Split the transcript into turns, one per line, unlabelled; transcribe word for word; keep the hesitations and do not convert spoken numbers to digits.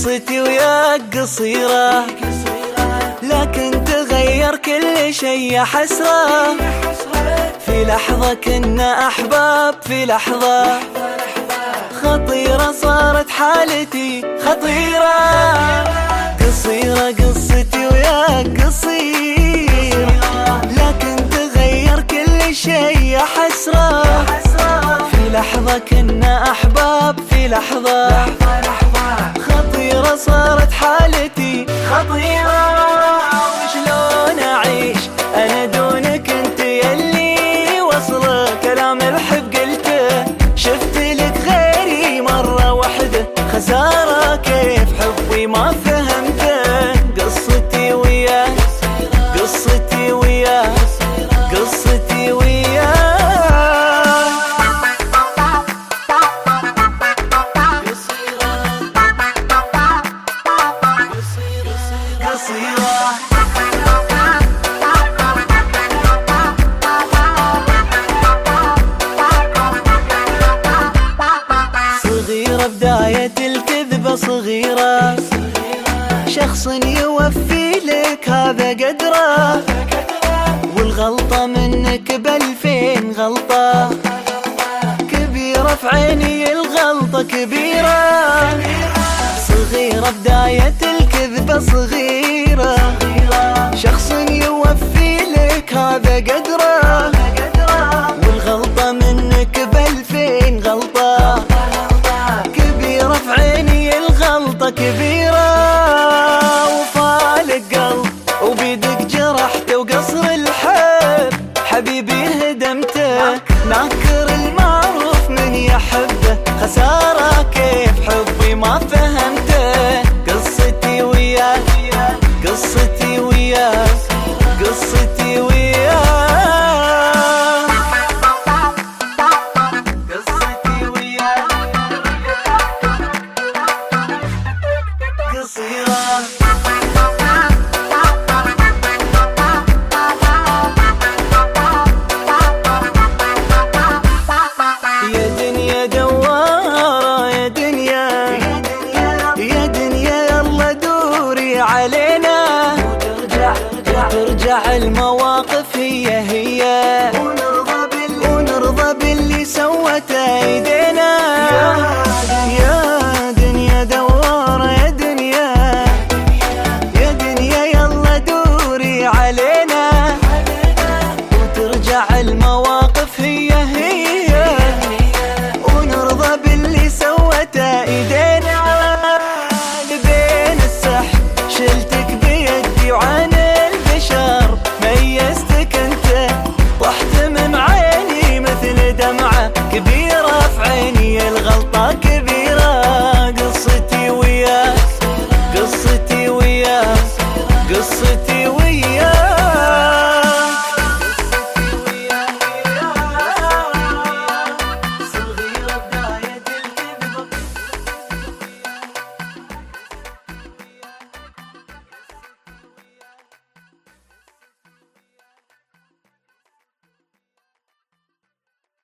قصتي وياك قصيرة، لكن تغير كل شي يا حسرة. في لحظة كنا أحباب، في لحظة خطيرة صارت حالتي خطيرة. قصيرة قصتي وياك قصيرة، لكن تغير كل شي يا حسرة. في لحظة كنا أحباب، في لحظة خطيرة صارت حالتي خطيرة. وشلون أعيش أنا دونك انت يلي وصل كلام الحب قلته، شفت لك غيري مرة واحدة خسارة كيف حبي ما فهمته. قصتي وياك قصتي وياك قصتي وياك صغيرة بداية الكذبة صغيرة، شخص يوفي لك هذا قدره، والغلطة منك بألفين غلطة، كبيرة في عيني الغلطة كبيرة. صغيرة بداية الكذبة صغيرة، شخص يوفي لك هذا قدره، والغلطة منك بألفين غلطة، كبيرة في عيني الغلطة كبيرة. وفالك قلب وبيدك جرحته، وقصر الحب حبيبي هدمته، ناكر المعروف من يحبه خسارة كيف حبي ما فهمته. قصتي وياك قصتي وياك قصتي وياك قصتي وياك قصيرة. يا دنيا دوارة يا دنيا يا دنيا يلا دوري علينا، وترجع المواقف هي هي، ونرضى باللي سوته ايدينا. يا دنيا دوارة يا دنيا يا دنيا يلا دوري علينا، وترجع المواقف هي هي، ونرضى باللي سوته ايدينا. بين السحب شلتك بيدي وعن البشر ميزتك انت، طحت من عيني مثل دمعة كبيرة في عيني.